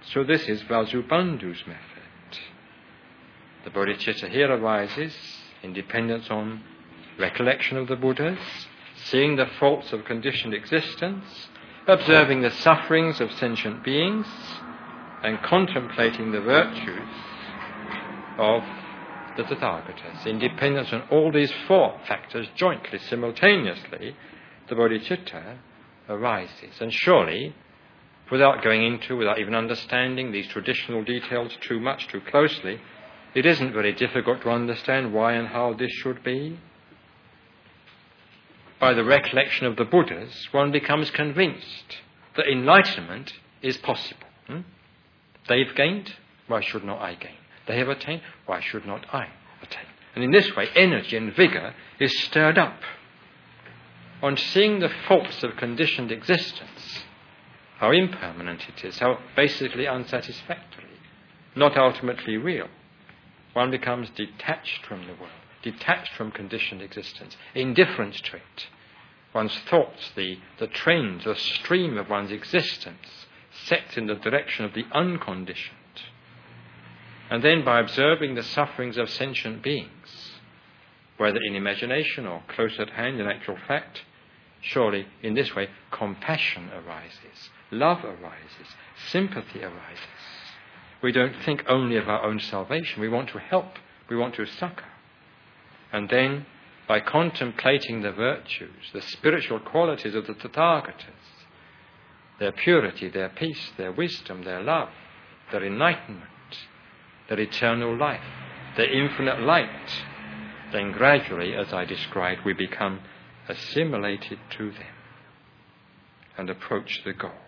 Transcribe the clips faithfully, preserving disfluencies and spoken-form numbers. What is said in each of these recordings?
So this is Vasubandhu's method. The bodhicitta here arises in dependence on recollection of the Buddhas, seeing the faults of conditioned existence, observing the sufferings of sentient beings, and contemplating the virtues of the Tathagatas. In dependence on all these four factors jointly, simultaneously, the bodhicitta arises. And surely, without going into, without even understanding these traditional details too much, too closely, it isn't very difficult to understand why and how this should be. By the recollection of the Buddhas, one becomes convinced that enlightenment is possible. Hmm? They've gained, why should not I gain? They have attained, why should not I attain? And in this way, energy and vigour is stirred up. On seeing the faults of conditioned existence, how impermanent it is, how basically unsatisfactory, not ultimately real, one becomes detached from the world, detached from conditioned existence, indifferent to it. One's thoughts, the, the trend, the stream of one's existence sets in the direction of the unconditioned. And then by observing the sufferings of sentient beings, whether in imagination or close at hand in actual fact, surely in this way compassion arises, love arises, sympathy arises. We don't think only of our own salvation. We want to help. We want to succour. And then, by contemplating the virtues, the spiritual qualities of the Tathagatas, their purity, their peace, their wisdom, their love, their enlightenment, their eternal life, their infinite light, then gradually, as I described, we become assimilated to them and approach the goal.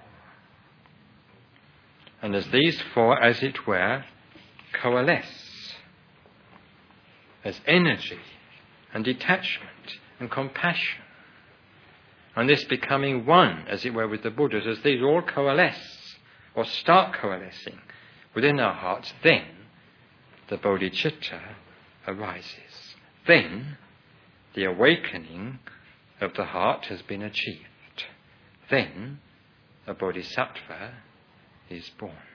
And as these four, as it were, coalesce as energy and detachment and compassion, and this becoming one, as it were, with the Buddhas, as these all coalesce or start coalescing within our hearts, then the bodhicitta arises. Then the awakening of the heart has been achieved. Then a bodhisattva is born.